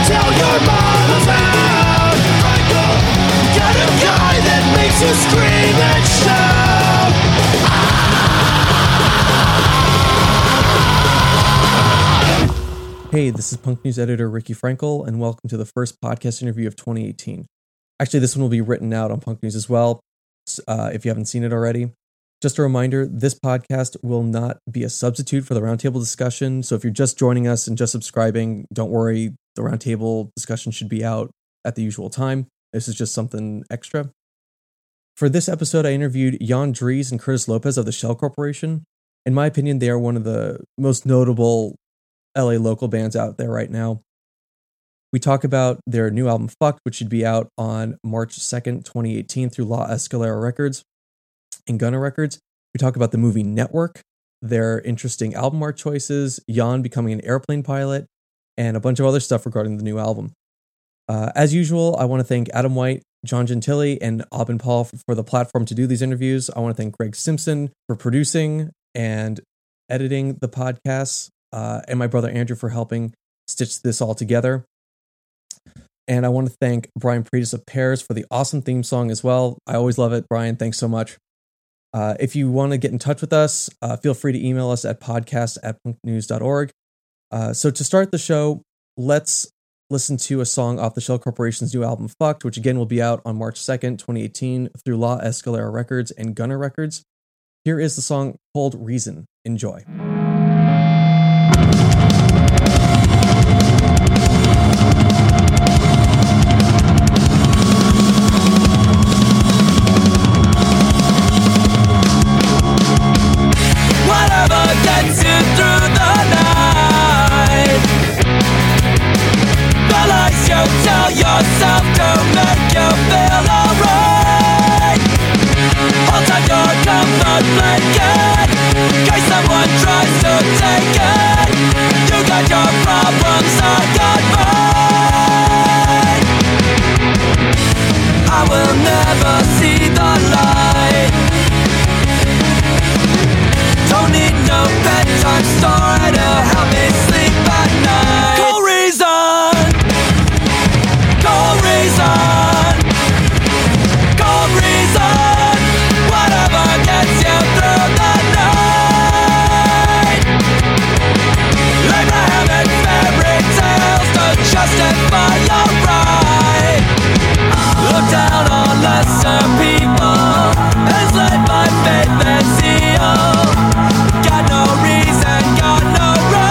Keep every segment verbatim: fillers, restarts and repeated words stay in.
till your models out. Got a guy that makes you scream and shout. Hey, this is Punk News editor Ricky Frankel, and welcome to the first podcast interview of twenty eighteen. Actually, this one will be written out on Punk News as well, uh, if you haven't seen it already. Just a reminder, this podcast will not be a substitute for the roundtable discussion, so if you're just joining us and just subscribing, don't worry, the roundtable discussion should be out at the usual time. This is just something extra. For this episode, I interviewed Jan Dries and Curtis Lopez of the Shell Corporation. In my opinion, they are one of the most notable L A local bands out there right now. We talk about their new album Fucked, which should be out on March second, twenty eighteen through La Escalera Records and Gunner Records. We talk about the movie Network, their interesting album art choices, Jan becoming an airplane pilot, and a bunch of other stuff regarding the new album. Uh, as usual, I want to thank Adam White, John Gentili, and Aubin Paul for, for the platform to do these interviews. I want to thank Greg Simpson for producing and editing the podcasts. Uh, and my brother Andrew for helping stitch this all together. And I want to thank Brian Pretis of Pears for the awesome theme song as well. I always love it, Brian. Thanks so much. Uh, if you want to get in touch with us, uh, feel free to email us at podcast at punknews dot org. Uh, so to start the show, let's listen to a song off the Shell Corporation's new album Fucked, which again will be out on March second, twenty eighteen through La Escalera Records and Gunner Records. Here is the song called Reason. Enjoy. Gets you through the night. The lies you tell yourself to make you feel alright. Hold on your comfort blanket, in case someone tries to take it. You got your problems, I got mine. I will never see the light. Don't need no bedtime story to help me sleep at night. Call reason, call reason, call reason. Whatever gets you through the night. Abrahamic fairy tales to justify your right. Look down on lesser people, enslaved by faith and zeal. Got no reason, got no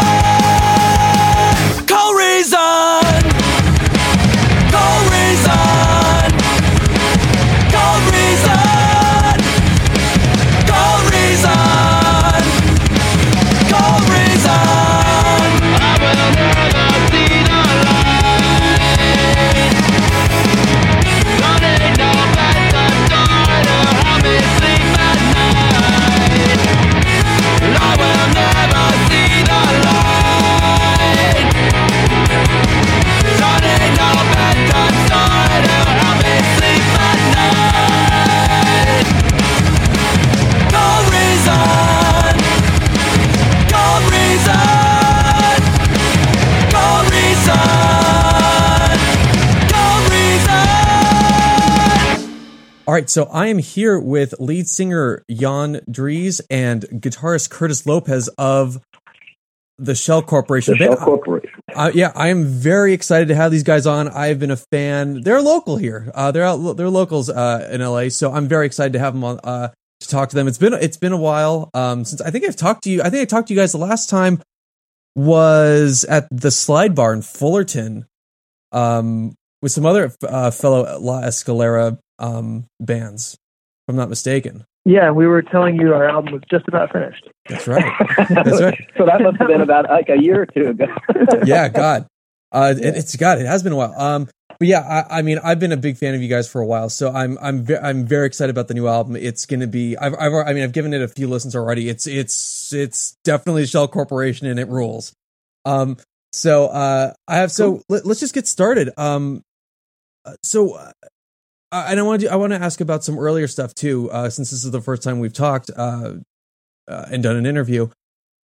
right. Call reason, call reason, call reason, call reason, call reason. I will never see the light. Don't need no bedtime story to help me sleep at night. I will never see the light. Don't need no bedtime story to help me sleep at night. Call reason, call reason, call reason, call reason. All right, so I am here with lead singer Jan Dries and guitarist Curtis Lopez of the Shell Corporation. The Shell Corporation. Uh, yeah, I am very excited to have these guys on. I've been a fan. They're local here. Uh, they're out. They're locals uh, in L A, so I'm very excited to have them on uh, to talk to them. It's been it's been a while um, since I think I've talked to you. I think I talked to you guys the last time was at the Slide Bar in Fullerton um, with some other uh, fellow La Escalera um, bands, if I'm not mistaken. Yeah, we were telling you our album was just about finished. That's right. That's right. So that must have been about like a year or two ago. Yeah, God. Uh, it, it's God. It has been a while. Um, but yeah, I, I mean, I've been a big fan of you guys for a while, so I'm I'm ve- I'm very excited about the new album. It's going to be. I've, I've I mean, I've given it a few listens already. It's it's it's definitely Shell Corporation, and it rules. Um, so uh, I have so let, let's just get started. Um, so. Uh, and I want to I want to ask about some earlier stuff too, uh, since this is the first time we've talked uh, uh, and done an interview.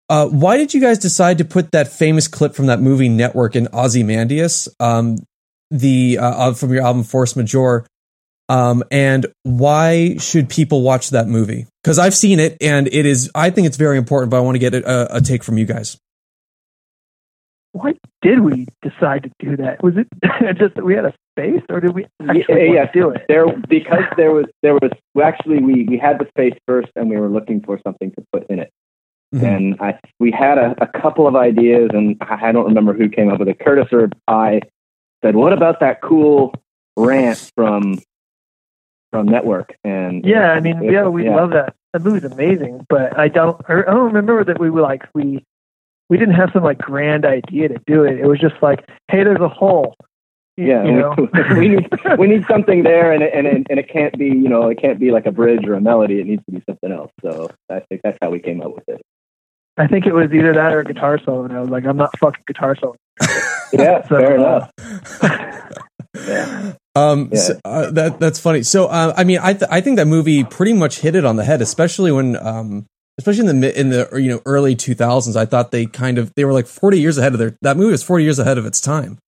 uh, why did you guys decide to put that famous clip from that movie Network in Ozymandias, um, the uh, from your album Force Majeure? Um, and why should people watch that movie? Because I've seen it, and it is. I think it's very important, but I want to get a, a take from you guys. Why did we decide to do that? Was it just that we had a space, or did we actually yeah, want yeah. to do it? There, because there was there was well, actually we we had the space first, and we were looking for something to put in it. Mm-hmm. And I we had a, a couple of ideas, and I don't remember who came up with it. Curtis or I said, "What about that cool rant from?" from Network?" And yeah, I mean, it, yeah, we yeah. love that. That movie's amazing, but I don't, I don't remember that we were like we, we didn't have some like grand idea to do it. It was just like, hey, there's a hole. You, yeah, you know? we need we need something there, and it, and it, and it can't be you know it can't be like a bridge or a melody. It needs to be something else. So I think that's how we came up with it. I think it was either that or a guitar solo, and I was like, I'm not fucking guitar solo. Yeah, so, fair uh, enough. yeah. Um, yeah. So, uh, that that's funny. So, uh, I mean, I th- I think that movie pretty much hit it on the head, especially when, um, especially in the mi- in the you know early two thousands. I thought they kind of they were like forty years ahead of their that movie was forty years ahead of its time.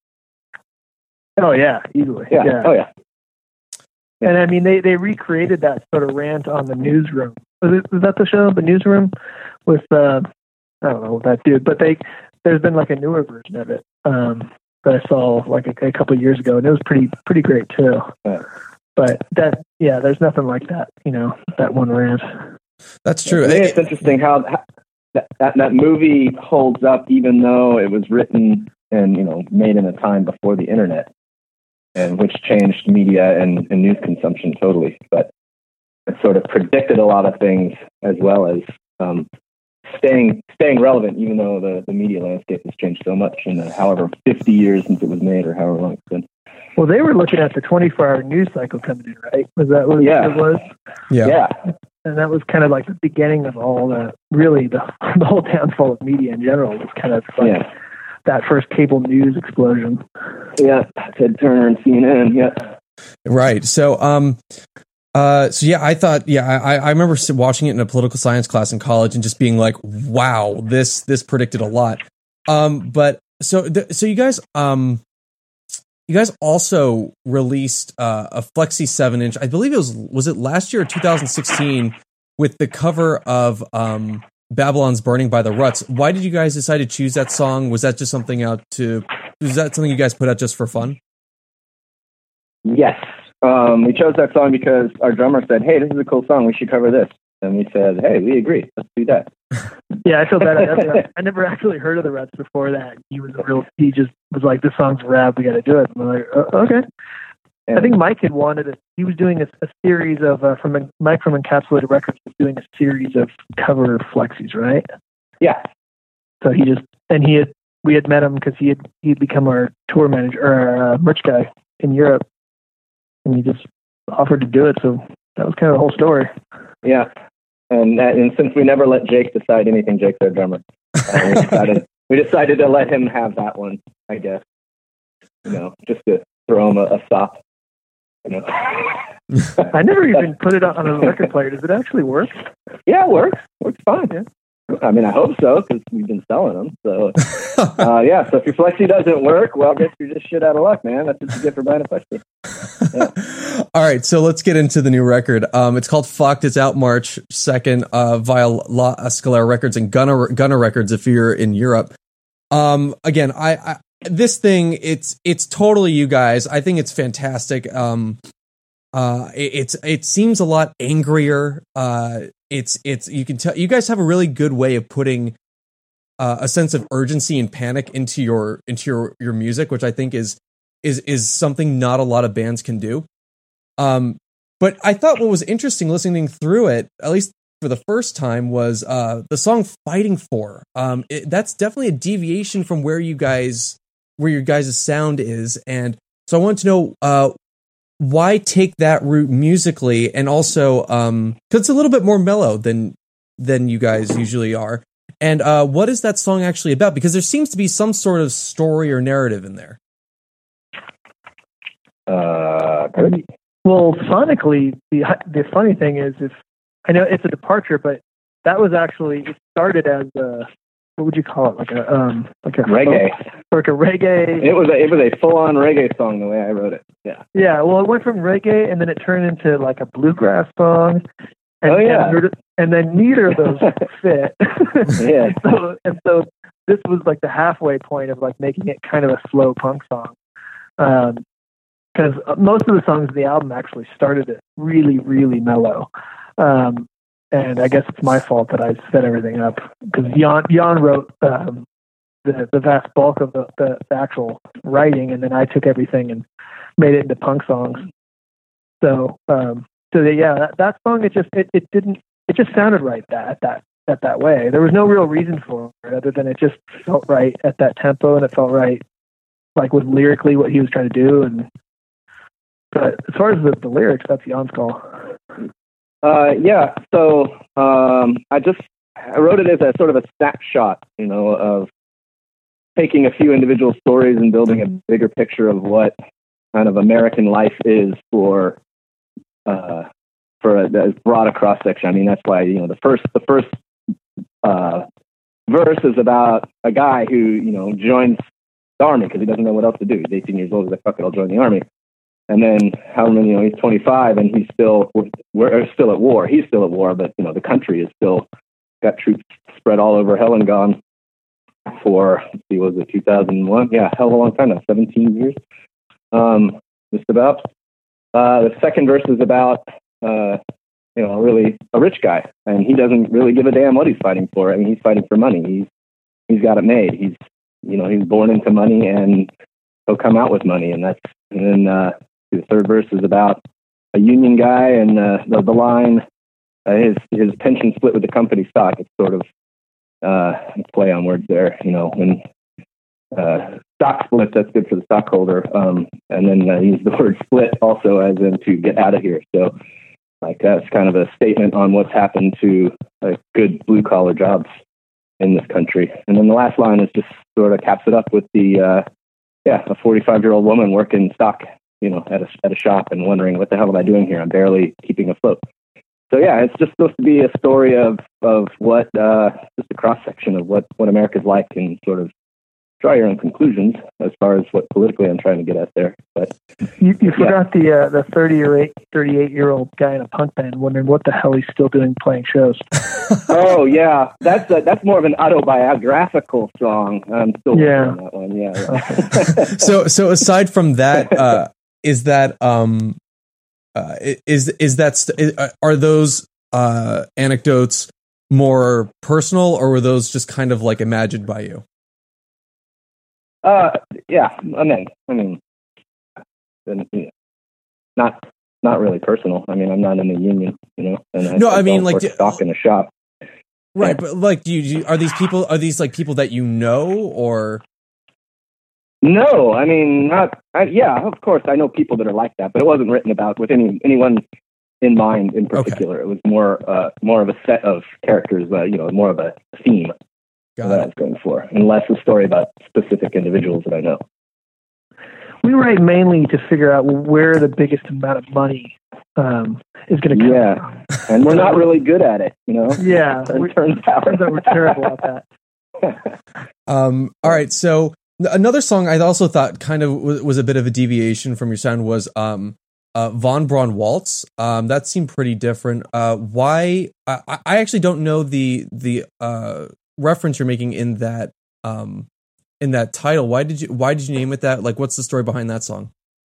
Oh yeah, easily. Yeah. yeah. Oh yeah. And I mean, they, they recreated that sort of rant on The Newsroom. Was it was that the show, The Newsroom, with uh, I don't know that dude, but they there's been like a newer version of it. Um, that I saw like a, a couple of years ago, and it was pretty pretty great too. Yeah. But that, yeah, there's nothing like that, you know, that one rant. That's true. I think it's interesting how, how that, that that movie holds up, even though it was written and you know made in a time before the internet, and which changed media and, and news consumption totally. But it sort of predicted a lot of things as well as um, staying staying relevant, even though the, the media landscape has changed so much in the however fifty years since it was made, or however long it's been. Well, they were looking at the twenty-four hour news cycle coming in, right? Was that what Yeah. it was? Yeah. Yeah. And that was kind of like the beginning of all the, really, the, the whole downfall of media in general was kind of like Yeah. that first cable news explosion. Yeah. Ted Turner and C N N. Yeah. Right. So, um, uh, so yeah, I thought, yeah, I, I remember watching it in a political science class in college and just being like, wow, this, this predicted a lot. Um, but so, th- so you guys, um, you guys also released uh, a Flexi seven inch. I believe it was, was it last year or two thousand sixteen with the cover of, um, Babylon's Burning by the Ruts. Why did you guys decide to choose that song? Was that just something out to, was that something you guys put out just for fun? Yes. Um, we chose that song because our drummer said, "Hey, this is a cool song. We should cover this." And we said, "Hey, we agree. Let's do that." Yeah, I feel bad. I, I never actually heard of the Ruts before that. He was a real. He just was like, "This song's rad. We got to do it." And I'm like, oh, "Okay." And I think Mike had wanted it. He was doing a, a series of uh, from Mike from Encapsulated Records was doing a series of cover flexis, right? Yeah. So he just and he had we had met him because he had he had become our tour manager or our uh, merch guy in Europe, and he just offered to do it. So that was kind of the whole story. Yeah. And that, and since we never let Jake decide anything, Jake's our drummer. Uh, we decided we decided to let him have that one, I guess. You know, just to throw him a, a stop. You know. I never even put it on a record player. Does it actually work? Yeah, it works. Works fine. Yeah. I mean, I hope so because we've been selling them. So, uh, yeah. So if your flexi doesn't work, well, I guess you're just shit out of luck, man. That's what you get for buying a flexi. Yeah. All right, so let's get into the new record. Um, it's called Fucked. It's out March second uh, via La Escalera Records and Gunner Gunner Records if you're in Europe. Um, again, I, I this thing it's it's totally you guys. I think it's fantastic. Um, uh, it, it's it seems a lot angrier. Uh, it's it's you can tell you guys have a really good way of putting uh, a sense of urgency and panic into your into your your music, which I think is is is something not a lot of bands can do. Um, but I thought what was interesting listening through it, at least for the first time, was uh, the song "Fighting For." Um, it, that's definitely a deviation from where you guys, where your guys' sound is, and so I want to know uh, why take that route musically, and also um, because it's a little bit more mellow than than you guys usually are, and uh, what is that song actually about? Because there seems to be some sort of story or narrative in there. Uh, Well, sonically, the the funny thing is, if I know it's a departure, but that was actually it started as a what would you call it? Like a um, like a Reggae. folk- like a reggae. It was a, it was a full on reggae song the way I wrote it. Yeah. Yeah. Well, it went from reggae and then it turned into like a bluegrass song. And, Oh, yeah. And, and then neither of those fit. Yeah. and, so, and so this was like the halfway point of like making it kind of a slow punk song. Um, because most of the songs of the album actually started it really, really mellow. Um, and I guess it's my fault that I set everything up because Jan, Jan wrote um, the, the vast bulk of the, the, the actual writing, and then I took everything and made it into punk songs. So, um, so the, yeah, that, that song, it just, it, it didn't, it just sounded right that, that, that, that way. There was no real reason for it other than it just felt right at that tempo, and it felt right, like with lyrically what he was trying to do. And, but as far as the, the lyrics, that's Jan's call. Uh, yeah. So, um, I just, I wrote it as a sort of a snapshot, you know, of taking a few individual stories and building a bigger picture of what kind of American life is for, uh, for a, a broad a cross section. I mean, that's why, you know, the first, the first, uh, verse is about a guy who, you know, joins the army because he doesn't know what else to do. He's eighteen years old. He's like, fuck it, I'll join the army. And then, how many, you know, he's twenty-five and he's still, we're still at war. He's still at war, but, you know, the country is still got troops spread all over hell and gone for, let's see, was it two thousand one? Yeah, hell of a long time now, seventeen years. Um, just about. Uh, the second verse is about, uh, you know, really a rich guy, and he doesn't really give a damn what he's fighting for. I mean, he's fighting for money. He's he's got it made. He's, you know, he's born into money, and he'll come out with money. And that's, and then uh, the third verse is about a union guy, and uh, the, the line, uh, his his pension split with the company stock. It's sort of uh, play on words there, you know, when uh, stock split, that's good for the stockholder. Um, and then uh, use the word split also as in to get out of here. So like that's kind of a statement on what's happened to uh, good blue collar jobs in this country. And then the last line is just sort of caps it up with the, uh, yeah, a forty-five year old woman working stock, you know, at a, at a shop and wondering, what the hell am I doing here? I'm barely keeping afloat. So yeah, it's just supposed to be a story of, of what, uh, just a cross section of what, what America's like, and sort of draw your own conclusions as far as what politically I'm trying to get at there. But you, you yeah. forgot the uh, the thirty or eight, thirty-eight year old guy in a punk band wondering what the hell he's still doing playing shows. Oh yeah, that's a, that's more of an autobiographical song. I'm still Yeah. working on that one. Yeah. so so aside from that, uh, is that um, uh, is is that st- are those uh, anecdotes more personal, or were those just kind of like imagined by you? Uh, yeah, I mean, I mean, then, you know, not not really personal. I mean, I'm not in the union, you know. And I, No, I I mean, don't like, work do- stock in a shop. Right, but like, do you, do you are these people are these like people that you know, or No, I mean, not. I, yeah, of course, I know people that are like that, but it wasn't written about with any anyone in mind in particular. Okay. It was more uh, more of a set of characters, uh, you know, more of a theme. Got that it. I was going for, and less a story about specific individuals that I know. We write mainly to figure out where the biggest amount of money um, is going to come yeah. from. And we're not really good at it, you know? Yeah. It turns out. turns out we're terrible at that. Um, all right, so another song I also thought kind of was, was a bit of a deviation from your sound was um, uh, Von Braun Waltz. Um, that seemed pretty different. Uh, why? I, I actually don't know the the uh, reference you're making in that um, in that title. Why did you Why did you name it that? Like, what's the story behind that song?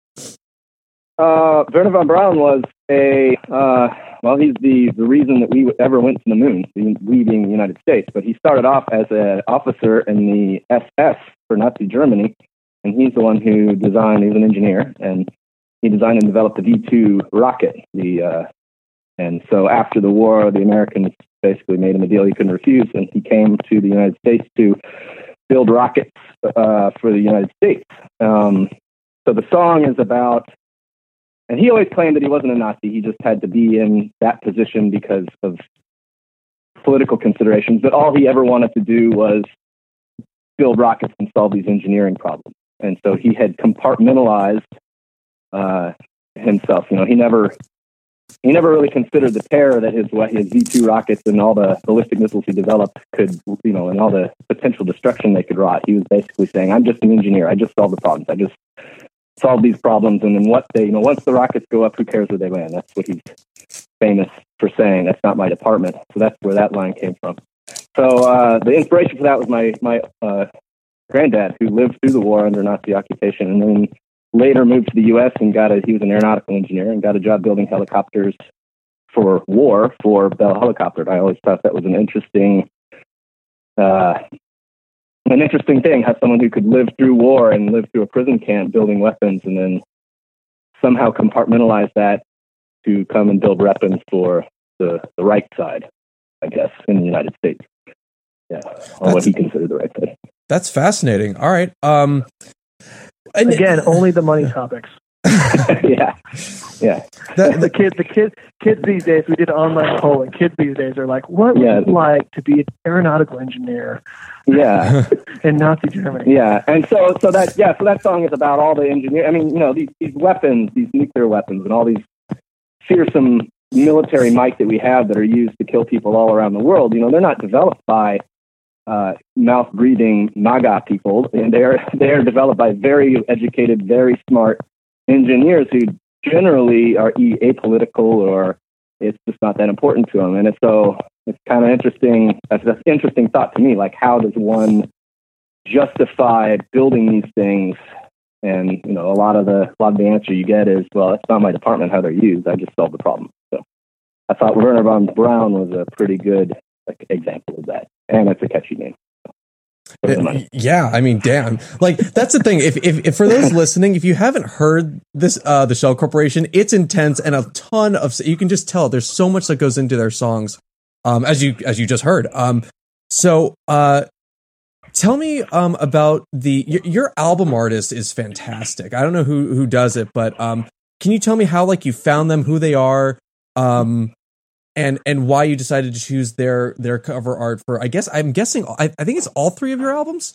Uh, Wernher von Braun was a uh, well, he's the the reason that we ever went to the moon. We being the United States, but he started off as an officer in the S S for Nazi Germany, and he's the one who designed. He's an engineer, and he designed and developed the V two rocket. The uh, and so after the war, the Americans basically made him a deal he couldn't refuse, and he came to the United States to build rockets uh, for the United States. Um, so the song is about, and he always claimed that he wasn't a Nazi. He just had to be in that position because of political considerations. But all he ever wanted to do was build rockets and solve these engineering problems. And so he had compartmentalized uh, himself. You know, he never he never really considered the terror that his his V two rockets and all the ballistic missiles he developed could, you know, and all the potential destruction they could wrought. He was basically saying, "I'm just an engineer. I just solve the problems. I just solve these problems, and then what they, you know, once the rockets go up, who cares where they land?" That's what he's famous for saying. That's not my department. So that's where that line came from. So uh, the inspiration for that was my my uh, granddad, who lived through the war under Nazi occupation, and then later moved to the U S and got a, he was an aeronautical engineer and got a job building helicopters for war for Bell Helicopter. And I always thought that was an interesting, uh, an interesting thing, how someone who could live through war and live through a prison camp building weapons and then somehow compartmentalize that to come and build weapons for the, the right side, I guess, in the United States. Yeah, or what he considered the right side. That's fascinating. All right. Um, And again, only the money topics. yeah, yeah. The, the kids, the kids, kids these days. We did an online poll, and kids these days are like, "What would Yeah. it like to be an aeronautical engineer Yeah, in Nazi Germany?" yeah. And so, so that, yeah, so that song is about all the engineer. I mean, you know, these these weapons, these nuclear weapons, and all these fearsome military might that we have that are used to kill people all around the world. You know, they're not developed by uh, mouth-breathing MAGA people, and they're they're developed by very educated, very smart engineers who generally are e- apolitical, or it's just not that important to them. And it's so it's kind of interesting. That's an interesting thought to me. Like, how does one justify building these things? And you know, a lot of the a lot of the answer you get is, well, it's not my department how they're used. I just solve the problem. So I thought Werner von Braun was a pretty good like, example of that, and it's a catchy name. It, yeah, I mean, damn. Like, that's the thing. If, if, if for those listening, if you haven't heard this, uh, the Shell Corporation, it's intense and a ton of. You can just tell there's so much that goes into their songs, um, as you as you just heard. Um, so, uh, tell me, um, about the your, your album artist is fantastic. I don't know who who does it, but um, can you tell me how like you found them, who they are, um. And and why you decided to choose their their cover art for, I guess I'm guessing I, I think it's all three of your albums.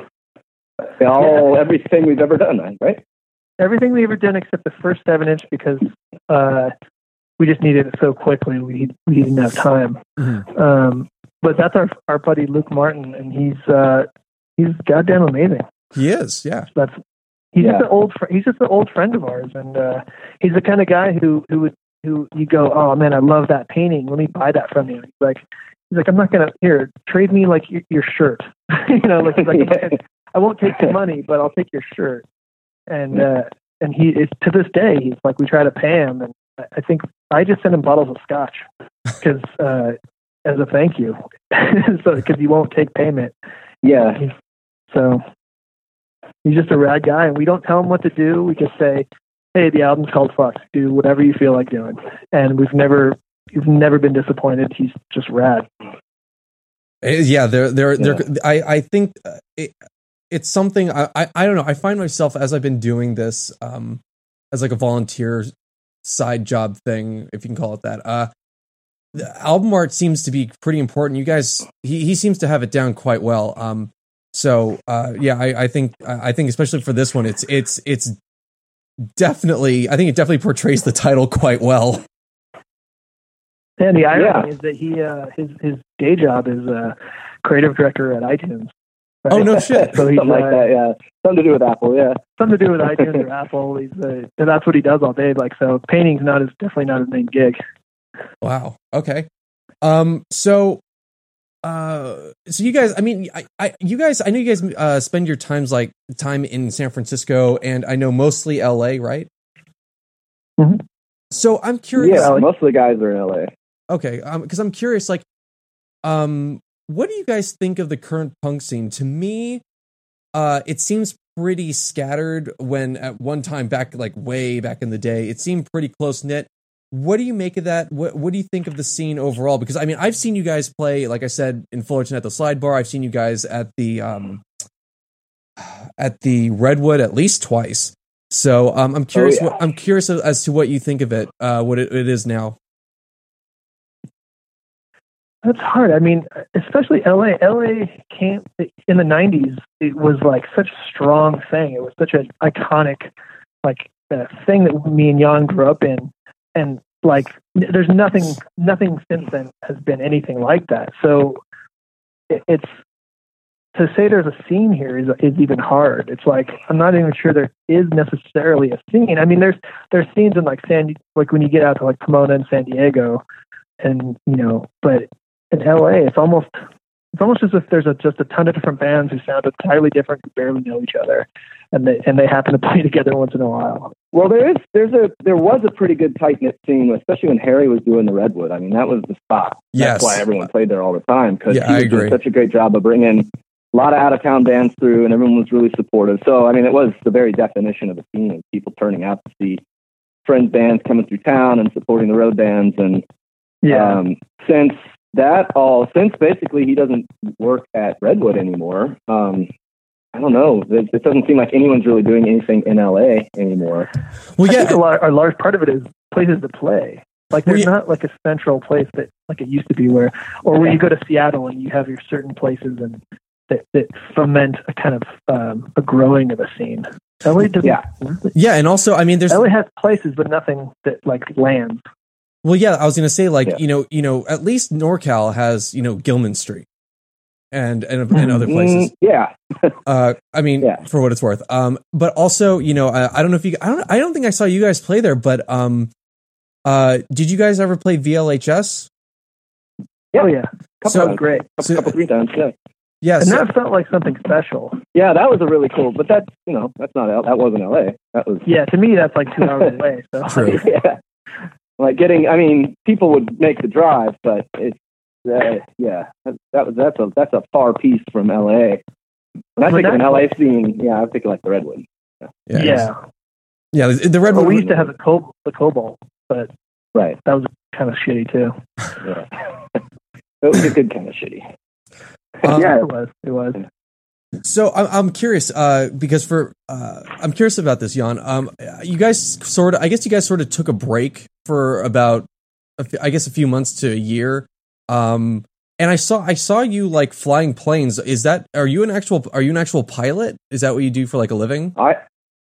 All everything we've ever done, right? Everything we've ever done except the first seven inch because uh, we just needed it so quickly. We we didn't have time. Mm-hmm. Um, but that's our our buddy Luke Martin, and he's uh, he's goddamn amazing. He is, yeah. That's he's Yeah. just an old fr- he's just an old friend of ours, and uh, he's the kind of guy who who would. who you go, "Oh man, I love that painting. Let me buy that from you." He's like, he's like, "I'm not gonna here trade me like your, your shirt." you know, like, he's like Yeah. I won't take your money, but I'll take your shirt. And uh, and he is to this day. He's like, we try to pay him, and I think I just send him bottles of scotch because uh, as a thank you, so because he won't take payment. Yeah. He's, so he's just a rad guy, and we don't tell him what to do. We just say, "Hey, the album's called Fuck. Do whatever you feel like doing." And we've never, we've never been disappointed. He's just rad. Yeah, they're they're Yeah. they're. I I think it, it's something. I, I I don't know. I find myself as I've been doing this, um, as like a volunteer side job thing, if you can call it that. Uh, the album art seems to be pretty important. You guys, he he seems to have it down quite well. Um, so uh, yeah, I I think I think especially for this one, it's it's it's. Definitely, I think it definitely portrays the title quite well. And the irony Yeah. is that he, uh, his his day job is uh, creative director at iTunes. Right? Oh no shit! So he's, Something like uh, that, yeah. Something to do with Apple, yeah. Something to do with iTunes or Apple. He's uh, and that's what he does all day. Like, so painting's not his definitely not his main gig. Wow. Okay. Um. So, uh. So you guys, I mean, I, I, you guys, I know you guys uh, spend your times like time in San Francisco, and I know mostly L A, right? Mm-hmm. So I'm curious. Yeah, most of the guys are in L A. Okay. Um. Because I'm curious, like, um, what do you guys think of the current punk scene? To me, uh, it seems pretty scattered. When at one time back, like way back in the day, it seemed pretty close knit. What do you make of that? What What do you think of the scene overall? Because I mean, I've seen you guys play, like I said, in Fullerton at the Slide Bar. I've seen you guys at the um, at the Redwood at least twice. So um, I'm curious. Oh, yeah. what, I'm curious as to what you think of it. Uh, what it, it is now. That's hard. I mean, especially L A. L A came in the nineties. It was like such a strong thing. It was such an iconic, like uh, thing that me and Jan grew up in. And like there's nothing nothing since then has been anything like that. So it, it's to say there's a scene here is is even hard. It's like I'm not even sure there is necessarily a scene. I mean, there's there's scenes in like San like when you get out to like Pomona and San Diego, and you know, but in L A, it's almost it's almost as if there's a, just a ton of different bands who sound entirely different, who barely know each other, and they and they happen to play together once in a while. Well, there is there's a there was a pretty good tight knit scene, especially when Harry was doing the Redwood. I mean, that was the spot. Yes. That's why everyone played there all the time, because Yeah, he I was doing agree. such a great job of bringing a lot of out of town bands through, and everyone was really supportive. So, I mean, it was the very definition of a scene of people turning out to see friends bands coming through town and supporting the road bands. And Yeah. um, since that all, since basically he doesn't work at Redwood anymore, um, I don't know. It, it doesn't seem like anyone's really doing anything in L A anymore. Well, I yeah, think a, lar- a large part of it is places to play. Like Well, there's yeah. not like a central place that like it used to be where, or where you go to Seattle and you have your certain places and that, that foment a kind of um, a growing of a scene. L A doesn't. Yeah. yeah, and also, I mean, there's L A has places, but nothing that like lands. well, yeah, I was gonna say, like, Yeah. you know, you know, at least NorCal has, you know, Gilman Street and and, and other places. Mm, yeah. Uh, I mean, Yeah. for what it's worth. Um, but also, you know, I, I don't know if you, I don't, I don't think I saw you guys play there, but um, uh, did you guys ever play V L H S? Yeah. Oh yeah, Couple So- that was times. great. Couple, So- couple three times, yeah. Yes. And that felt like something special. Yeah, that was a really cool, but that's, you know, that's not, L- that wasn't L A. That was, Yeah, to me that's like two hours away. So True. yeah. Like getting, I mean, people would make the drive, but it's, uh, yeah, that, that was, that's a, that's a far piece from L A. When I When think of an that- L A scene, yeah, I think of like the Redwood. yeah, yeah. yeah. The, the Red Well, Bull. we used to have the co- the Cobalt, but Right. that was kind of shitty too. Yeah. It was a good kind of shitty. Um, yeah, it was. It was. So I'm I'm curious, uh, because for uh, I'm curious about this, Jan. Um, you guys sort of, I guess you guys sort of took a break for about, a f- I guess, a few months to a year. Um, and I saw I saw you like flying planes. Is that are you an actual are you an actual pilot? Is that what you do for like a living? I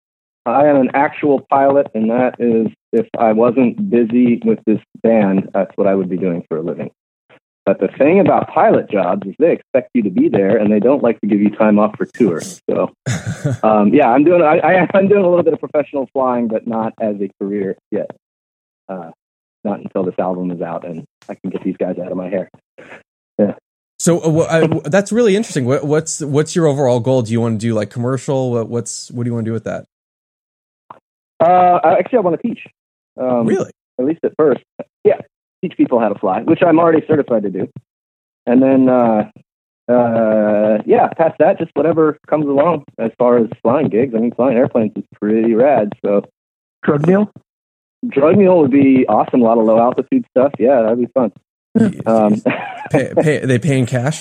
I am an actual pilot, and that is, if I wasn't busy with this band, that's what I would be doing for a living. But the thing about pilot jobs is they expect you to be there, and they don't like to give you time off for tour. So, um, yeah, I'm doing I, I, I'm doing a little bit of professional flying, but not as a career yet. Uh, not until this album is out, and I can get these guys out of my hair. So uh, wh- I, that's really interesting. What, what's what's your overall goal? Do you want to do like commercial? What, what's what do you want to do with that? Uh, I- actually, I want to teach. Um, Really? At least at first. Yeah, teach people how to fly, which I'm already certified to do. And then, uh, uh, yeah, past that, just whatever comes along as far as flying gigs. I mean, flying airplanes is pretty rad. So, Drug deal? drug mule would be awesome. A lot of low altitude stuff. Yeah, that'd be fun. Um, Pay, pay, they pay in cash.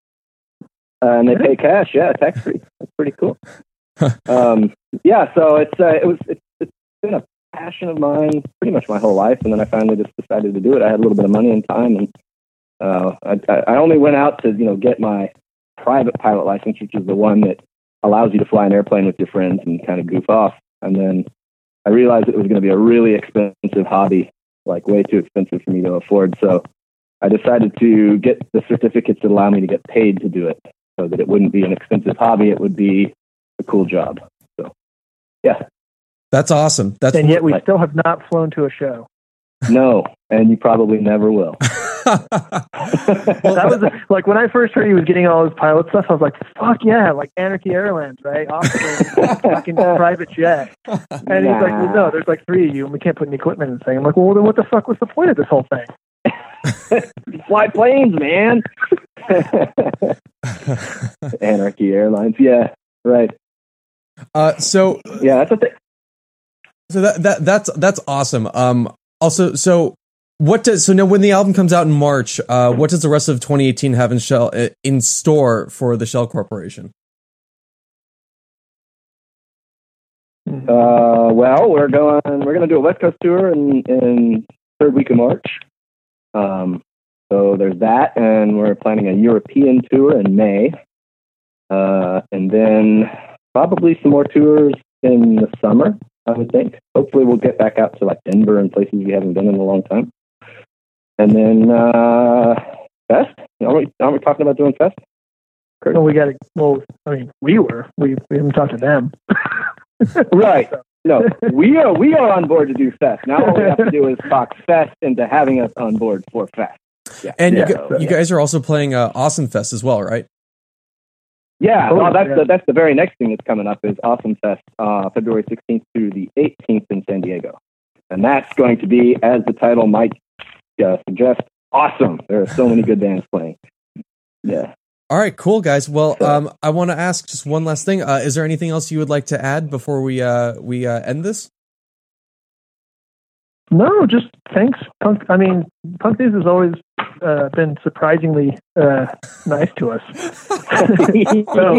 and they pay cash. Yeah, tax free. That's pretty cool. um, yeah, so it's uh, it was it's, it's been a passion of mine pretty much my whole life, and then I finally just decided to do it. I had a little bit of money and time, and uh, I, I only went out to you know get my private pilot license, which is the one that allows you to fly an airplane with your friends and kind of goof off. And then I realized it was going to be a really expensive hobby, like way too expensive for me to afford. So I decided to get the certificates that allow me to get paid to do it, so that it wouldn't be an expensive hobby. It would be a cool job. So, yeah. That's awesome. That's And yet we Right. still have not flown to a show. No, and you probably never will. That was like when I first heard he was getting all his pilot stuff, I was like, fuck yeah, like Anarchy Airlines, right? Awesome. Fucking private jet. And he's like, well, no, there's like three of you and we can't put any equipment in the thing. I'm like, well, then what the fuck was the point of this whole thing? Fly planes, man. Anarchy Airlines. Yeah, right. uh, so Yeah, that's what they. so that that that's that's awesome. Um, also, so what does so now when the album comes out in March, uh, what does the rest of twenty eighteen have in Shell uh, in store for the Shell Corporation? Uh, well, we're going. We're going to do a West Coast tour in in third week of March. Um, so there's that, and we're planning a European tour in May, uh, and then probably some more tours in the summer. I would think. Hopefully, we'll get back out to like Denver and places we haven't been in a long time. And then uh, Fest. Aren't we, aren't we talking about doing Fest? Kurt? Well, we got to. Well, I mean, we were. We we haven't talked to them. Right. No, we are we are on board to do Fest. Now all we have to do is talk Fest into having us on board for Fest. Yeah. And Yeah, you, gu- so, you yeah. guys are also playing uh, Awesome Fest as well, right? Yeah, Oh, well, that's yeah. the that's the very next thing that's coming up is Awesome Fest, uh, February sixteenth through the eighteenth in San Diego, and that's going to be, as the title might uh, suggest, awesome. There are so many good bands playing. Yeah. All right, cool, guys. Well, um, I want to ask just one last thing. Uh, is there anything else you would like to add before we uh, we uh, end this? No, just thanks. Punk, I mean, Punk News has always uh, been surprisingly uh, nice to us. So-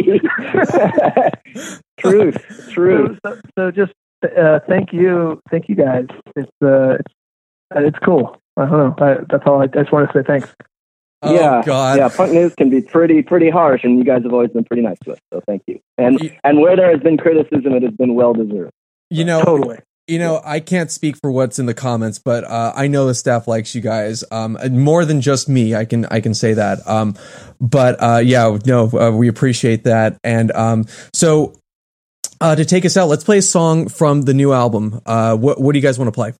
Truth, truth. So, so just uh, thank you, thank you guys. It's uh, it's uh, it's cool. I don't know. I, that's all. I, I just want to say thanks. Oh, yeah, God. yeah. Punk news can be pretty, pretty harsh, and you guys have always been pretty nice to us. So thank you. And You- and where there has been criticism, it has been well deserved. You know, Totally. You know, I can't speak for what's in the comments, but uh, I know the staff likes you guys um, more than just me. I can I can say that. Um, but uh, yeah, no, uh, we appreciate that. And um, so uh, to take us out, let's play a song from the new album. Uh, what what do you guys want to play?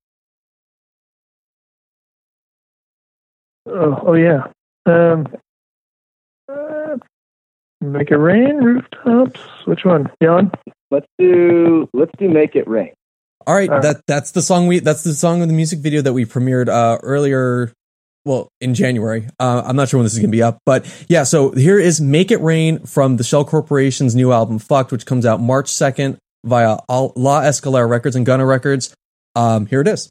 Oh, oh yeah. Um, uh, Make It Rain, Rooftops. Which one? Jan? Let's do let's do Make It Rain. All right, All right. that that's the song we that's the song of the music video that we premiered uh, earlier. Well, in January. Uh, I'm not sure when this is going to be up, but yeah. So here is "Make It Rain" from the Shell Corporation's new album "Fucked," which comes out March second via La Escalera Records and Gunna Records. Um, here it is.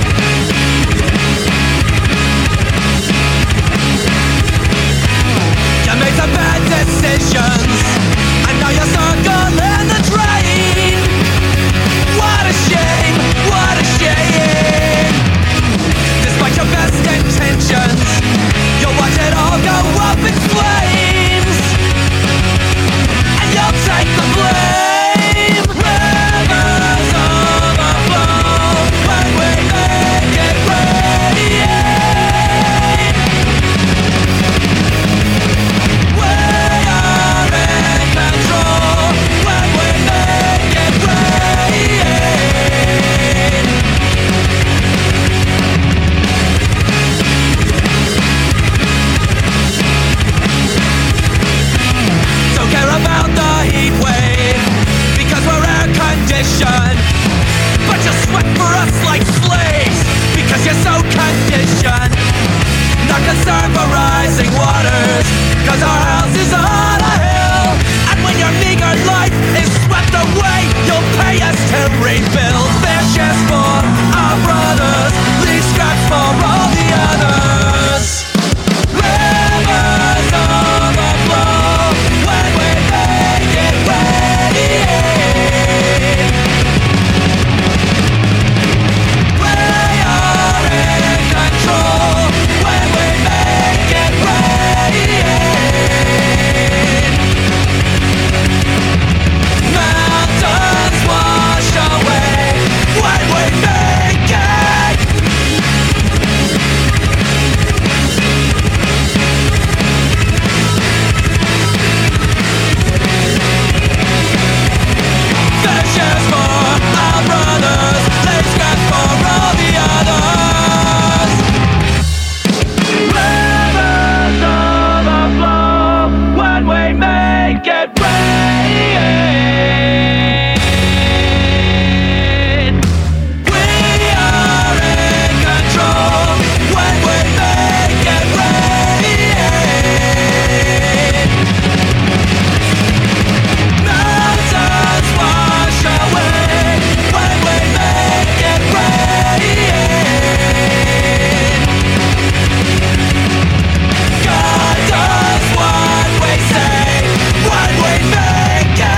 You made some bad decisions, and now you're circling the drain. What a shame, what a shame. Despite your best intentions, you'll watch it all go up in flames, and you'll take the blame. Rivers overflow when we make it rain. About the heat wave, because we're air conditioned, but you sweat for us like slaves, because you're so conditioned. Not concerned for rising waters, cause our house is on a hill, and when your meager life is swept away, you'll pay us to rebuild. There's just for our brothers, leave scraps for all the others. Rivers overflow when we make it rain. We are in control when we make it rain. Mountains wash away when we make it. Fishes for our brothers, leave scraps for all the others. Rivers overflow when we make it rain. We are in control when we make it rain. Mountains wash away when we make it rain. God does what we say when we make it.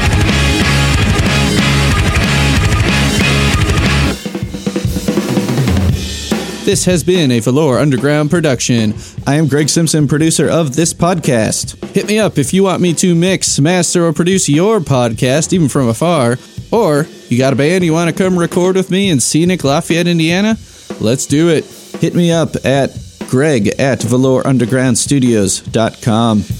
This has been a Velour Underground production. I am Greg Simpson, producer of this podcast. Hit me up if you want me to mix, master, or produce your podcast, even from afar. Or you got a band you want to come record with me in scenic Lafayette, Indiana? Let's do it. Hit me up at greg at velour underground studios dot com.